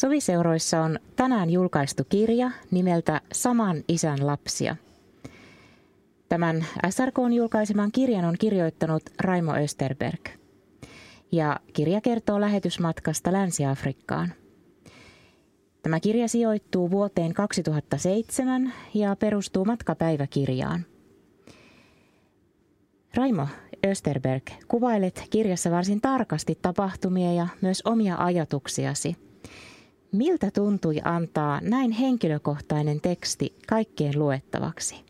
Suviseuroissa on tänään julkaistu kirja nimeltä Saman isän lapsia. Tämän SRK:n julkaiseman kirjan on kirjoittanut Raimo Österberg. Ja kirja kertoo lähetysmatkasta Länsi-Afrikkaan. Tämä kirja sijoittuu vuoteen 2007 ja perustuu matkapäiväkirjaan. Raimo Österberg, kuvailet kirjassa varsin tarkasti tapahtumia ja myös omia ajatuksiasi. Miltä tuntui antaa näin henkilökohtainen teksti kaikkien luettavaksi?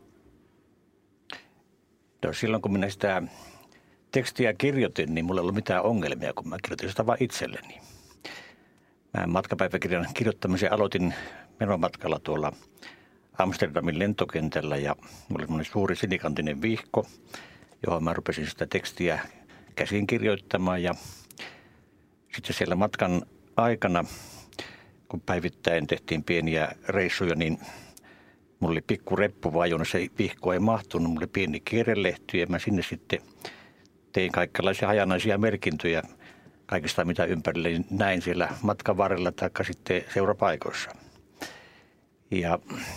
No, silloin kun minä sitä tekstiä kirjoitin, niin mulla ei ollut mitään ongelmia, kun mä kirjoitin sitä vain itselleni. Mä matkapäiväkirjan kirjoittamisen aloitin menomatkalla tuolla Amsterdamin lentokentällä ja mulla oli semmoinen suuri sinikantinen vihko, johon mä rupesin sitä tekstiä käsin kirjoittamaan. Ja sitten siellä matkan aikana, kun päivittäin tehtiin pieniä reissuja, niin mulla oli pikku reppuva, jonne se vihko ei mahtunut. Mulla oli pieni kierrelehti ja mä sinne sitten tein kaikenlaisia hajanaisia merkintöjä kaikista, mitä ympärille näin siellä matkan varrella tai sitten seurapaikoissa. Ja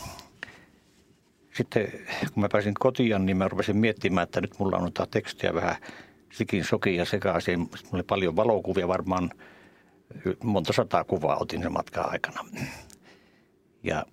sitten kun mä pääsin kotiin, niin mä rupesin miettimään, että nyt mulla on ottaa tekstiä vähän sikin sokin ja sekaisin. Mulla oli paljon valokuvia, varmaan monta sataa kuvaa otin sen matkan aikana. Ja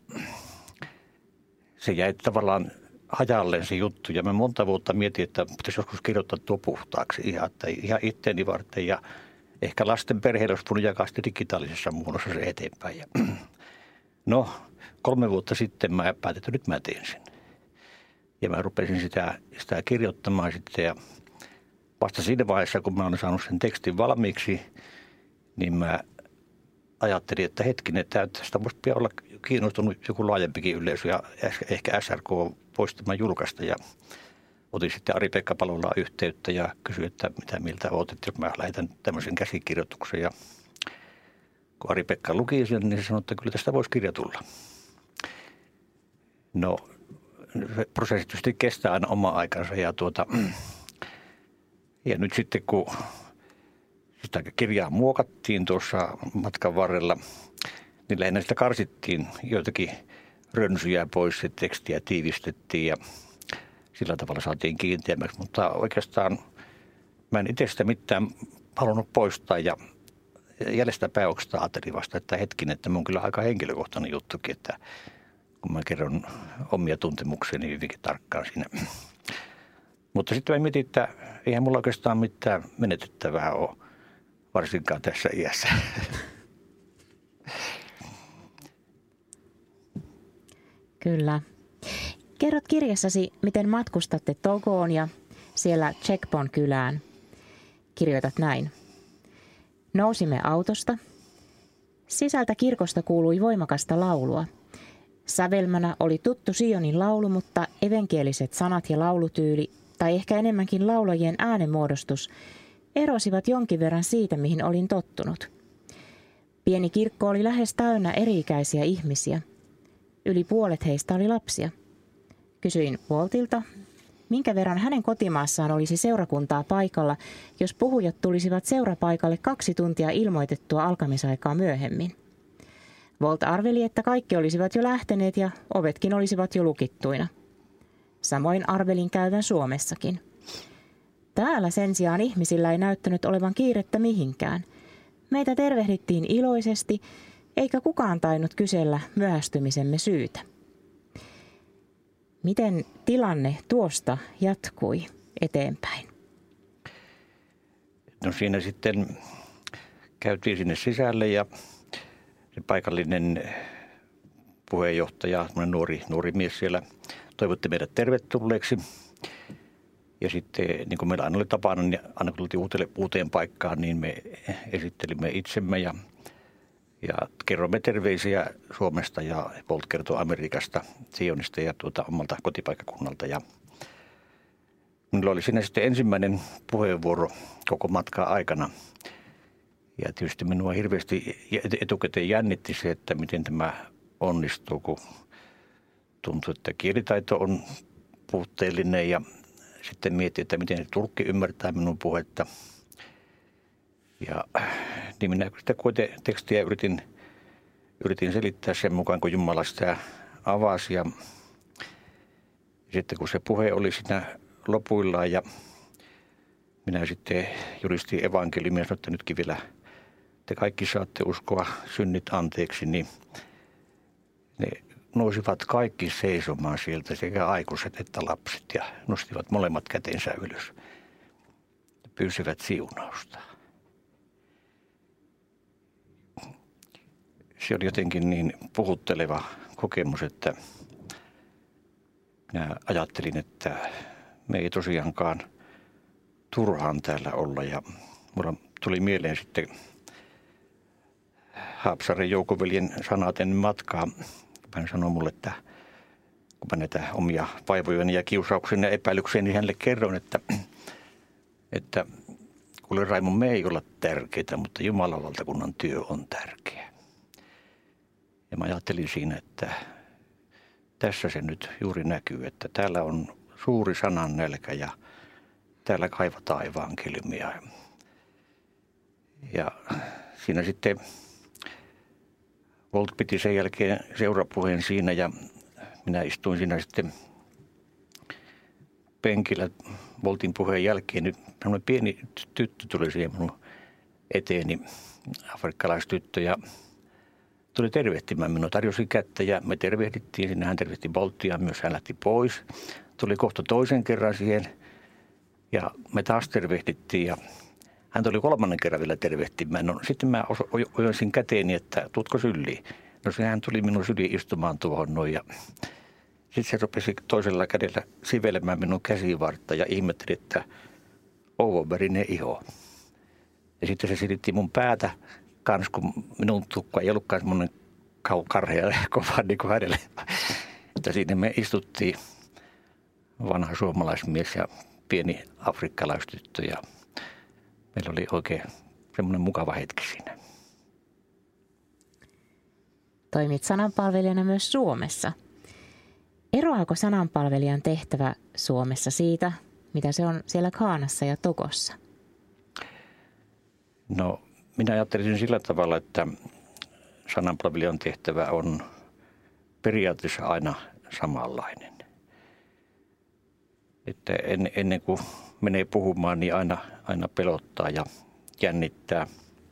se jäi tavallaan hajalleen se juttu ja mä monta vuotta mietin, että pitäisi joskus kirjoittaa tuo puhtaaksi ihan itteeni varten ja ehkä lasten perheille olisi voinut jakaa sitten digitaalisessa muodossa se eteenpäin. Ja no, 3 vuotta sitten mä päätin, että nyt mä teen sen. Ja mä rupesin sitä kirjoittamaan sitten ja vasta siinä vaiheessa, kun mä olen saanut sen tekstin valmiiksi, niin mä ajattelin, että hetkinen, että tästä voisi olla kiinnostunut joku laajempikin yleisö ja ehkä SRK voisi tämän julkaista. Ja otin sitten Ari-Pekka Palolaan yhteyttä ja kysyin, että mitä mieltä olet, että jos mä lähetän tämmöisen käsikirjoituksen. Ja kun Ari-Pekka luki sen, niin se sanoi, että kyllä tästä voisi kirja tulla. No, se prosessi tietysti kestää aina oma aikansa ja nyt sitten kun sitä kirjaa muokattiin tuossa matkan varrella, niin lähinnä sitä karsittiin joitakin rönsyjä pois, että tekstiä tiivistettiin ja sillä tavalla saatiin kiinteämmäksi. Mutta oikeastaan mä en itse sitä mitään halunnut poistaa ja jäljestäpäin oikeastaan ajattelin vasta, että hetkinen, että mun on kyllä aika henkilökohtainen juttukin, että kun mä kerron omia tuntemuksiani hyvinkin tarkkaan siinä. Mutta sitten mä mietin, että eihän mulla oikeastaan mitään menetettävää ole, varsinkaan tässä iässä. Kyllä. Kerrot kirjassasi, miten matkustatte Togoon ja siellä Chekpon kylään. Kirjoitat näin. Nousimme autosta. Sisältä kirkosta kuului voimakasta laulua. Sävelmänä oli tuttu Sionin laulu, mutta evankieliset sanat ja laulutyyli, tai ehkä enemmänkin laulajien äänenmuodostus, erosivat jonkin verran siitä, mihin olin tottunut. Pieni kirkko oli lähes täynnä eri-ikäisiä ihmisiä. Yli puolet heistä oli lapsia. Kysyin Waltilta, minkä verran hänen kotimaassaan olisi seurakuntaa paikalla, jos puhujat tulisivat seurapaikalle 2 tuntia ilmoitettua alkamisaikaa myöhemmin. Walt arveli, että kaikki olisivat jo lähteneet ja ovetkin olisivat jo lukittuina. Samoin arvelin käyvän Suomessakin. Täällä sen sijaan ihmisillä ei näyttänyt olevan kiirettä mihinkään. Meitä tervehdittiin iloisesti, eikä kukaan tainnut kysellä myöhästymisemme syytä. Miten tilanne tuosta jatkui eteenpäin? No siinä sitten käytiin sinne sisälle ja se paikallinen puheenjohtaja, nuori mies siellä, toivotti meidät tervetulleeksi. Ja sitten, niin kuin meillä aina oli tapana, niin aina kun tultiin uuteen paikkaan, niin me esittelimme itsemme ja kerromme terveisiä Suomesta ja Bolt kertoo Amerikasta, Sionista ja omalta kotipaikkakunnalta. Ja minulla oli siinä sitten ensimmäinen puheenvuoro koko matkaa aikana. Ja tietysti minua hirveästi etukäteen jännitti se, että miten tämä onnistuu, kun tuntuu, että kielitaito on puutteellinen ja sitten mietin, että miten se tulkki ymmärtää minun puhetta. Ja niin minä sitä tekstiä yritin yritin selittää sen mukaan, kun Jumala sitä avasi. Ja sitten kun se puhe oli siinä lopuillaan ja minä sitten julistin evankeliumia ja sanoin, että nytkin vielä te kaikki saatte uskoa synnit anteeksi, niin ne nousivat kaikki seisomaan sieltä, sekä aikuiset että lapset, ja nostivat molemmat kätensä ylös ja pyysivät siunausta. Se oli jotenkin niin puhutteleva kokemus, että minä ajattelin, että me ei tosiaankaan turhaan täällä olla. Ja mulla tuli mieleen sitten Haapsaaren Joukoveljen sanat ennen matkaa. Hän sanoi mulle, että kun mä näitä omia vaivojeni ja kiusauksen ja epäilykseni niin hänelle kerroin, että kuule Raimo, me ei olla tärkeitä, mutta Jumalan valtakunnan työ on tärkeä. Ja mä ajattelin siinä, että tässä se nyt juuri näkyy, että täällä on suuri sanan nälkä ja täällä kaivataan evankeliumia. Ja siinä sitten Volt piti sen jälkeen seurapuheen siinä ja minä istuin siinä sitten penkillä Voltin puheen jälkeen. Nyt pieni tyttö tuli siihen minun eteeni, afrikkalaistyttö, ja tuli tervehtimään minua, tarjosi kättä ja me tervehdittiin. Sinne hän tervehti Volttia, myös hän lähti pois. Tuli kohta toisen kerran siihen ja me taas tervehdittiin ja hän tuli kolmannen kerran vielä tervehtimään. No, sitten mä ojensin käteeni, että tuutko syliin. No hän tuli minun syliin istumaan tuohon noin ja sitten se rupesi toisella kädellä sivelemään minun käsivartta ja ihmetteli, että ouvonvärinen iho. Ja sitten se silitti mun päätä kans, kun minun tukka ei ollutkaan semmoinen karhea ja kova niin kuin hänelle. Että siinä me istuttiin, vanha suomalaismies ja pieni afrikkalaistyttö, ja meillä oli oikein semmoinen mukava hetki siinä. Toimit sananpalvelijana myös Suomessa. Eroaako sananpalvelijan tehtävä Suomessa siitä, mitä se on siellä Ghanassa ja Togossa? No, minä ajattelisin sillä tavalla, että sananpalvelijan tehtävä on periaatteessa aina samanlainen. Että ennen kuin menee puhumaan, niin aina pelottaa ja jännittää.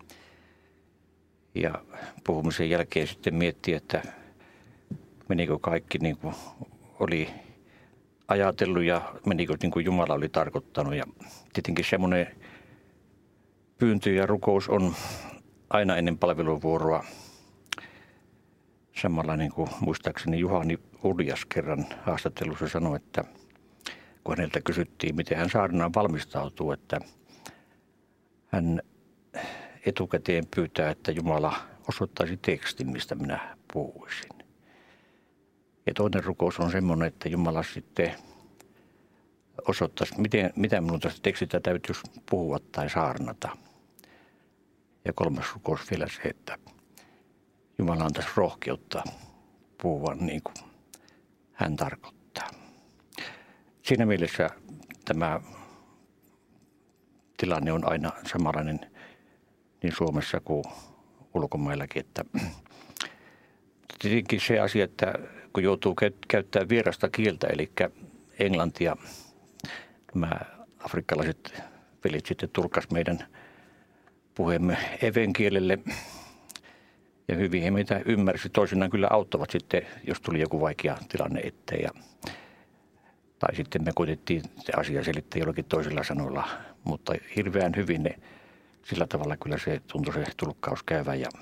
Ja puhumisen jälkeen sitten miettii, että menikö kaikki niin kuin oli ajatellut ja menikö niin kuin Jumala oli tarkoittanut. Ja tietenkin semmoinen pyyntö ja rukous on aina ennen palveluvuoroa samalla, niin kuin muistaakseni Juhani Urjas kerran haastattelussa sanoi, että kun häneltä kysyttiin, miten hän saarnaan valmistautuu, että hän etukäteen pyytää, että Jumala osoittaisi tekstin, mistä minä puhuisin. Ja toinen rukous on semmoinen, että Jumala sitten osoittaisi, mitä minun tästä tekstistä täytyisi puhua tai saarnata. Ja kolmas rukous vielä se, että Jumala antaisi rohkeutta puhua niin kuin hän tarkoittaa. Siinä mielessä tämä tilanne on aina samanlainen niin Suomessa kuin ulkomaillakin. Että tietenkin se asia, että kun joutuu käyttämään vierasta kieltä, eli englantia, nämä afrikkalaiset velit sitten tulkas meidän puheemme evenkielelle. Ja hyvin he meitä ymmärsi. Toisinaan kyllä auttavat sitten, jos tuli joku vaikea tilanne eteen. Tai sitten me koitettiin se asia selittää jollakin toisilla sanoilla. Mutta hirveän hyvin ne, sillä tavalla kyllä se tuntui se tulkkaus käyvän. Ja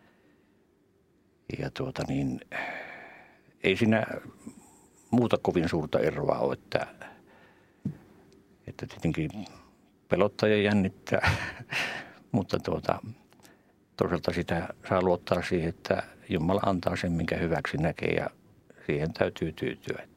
ei siinä muuta kovin suurta eroa ole, että tietenkin pelottaa ja jännittää. Mutta toisaalta sitä saa luottaa siihen, että Jumala antaa sen, minkä hyväksi näkee, ja siihen täytyy tyytyä.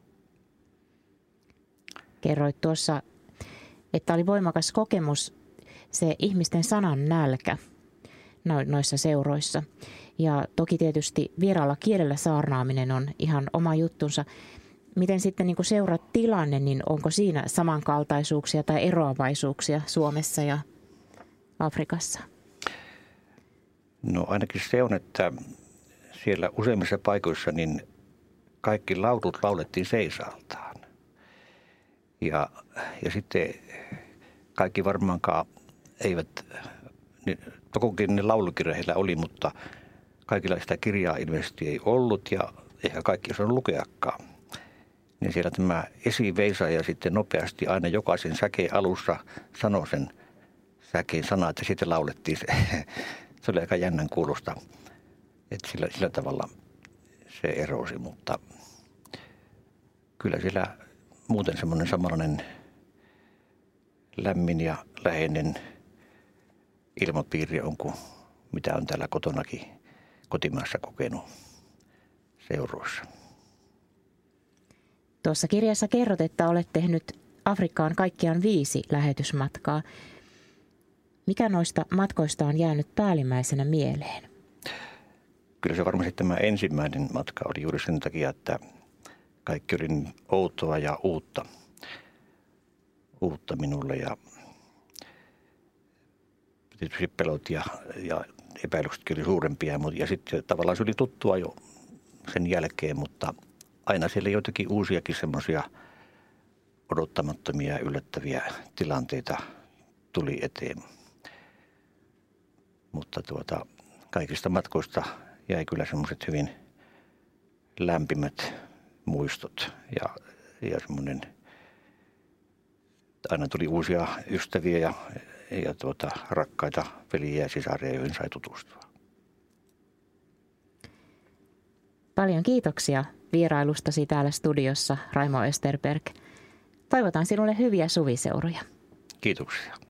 Kerroit tuossa, että oli voimakas kokemus se ihmisten sanan nälkä noissa seuroissa. Ja toki tietysti vieraalla kielellä saarnaaminen on ihan oma juttunsa. Miten sitten niin kuin seuraat tilanne, niin onko siinä samankaltaisuuksia tai eroavaisuuksia Suomessa ja Afrikassa? No ainakin se on, että siellä useimmissa paikoissa niin kaikki laulut laulettiin seisaaltaan. Ja sitten kaikki varmaankaan eivät, tokikin ne laulukirja heillä oli, mutta kaikilla sitä kirjaa ilmeisesti ei ollut ja eikä kaikki osannut lukeakaan. Niin siellä tämä esiveisaaja sitten nopeasti aina jokaisen säkeen alussa sanoi sen säkeen sana, että sitten laulettiin se. Se oli aika jännän kuulosta, että sillä tavalla se erosi, mutta kyllä siellä muuten semmoinen samanlainen lämmin ja läheinen ilmapiiri on kuin mitä on täällä kotonakin kotimaassa kokenut seuroissa. Tuossa kirjassa kerrot, että olet tehnyt Afrikkaan kaikkiaan 5 lähetysmatkaa. Mikä noista matkoista on jäänyt päällimmäisenä mieleen? Kyllä se varmasti tämä ensimmäinen matka oli juuri sen takia, että kaikki oli niin outoa ja uutta minulle ja tietysti pelot ja epäilyksetkin oli suurempia. Ja sitten tavallaan se oli tuttua jo sen jälkeen, mutta aina siellä joitakin uusiakin semmoisia odottamattomia yllättäviä tilanteita tuli eteen. Mutta kaikista matkoista jäi kyllä semmoiset hyvin lämpimät muistot ja semmoinen, aina tuli uusia ystäviä ja rakkaita veliä ja sisaria, joihin sai tutustua. Paljon kiitoksia vierailustasi täällä studiossa, Raimo Österberg. Toivotan sinulle hyviä suviseuroja. Kiitoksia.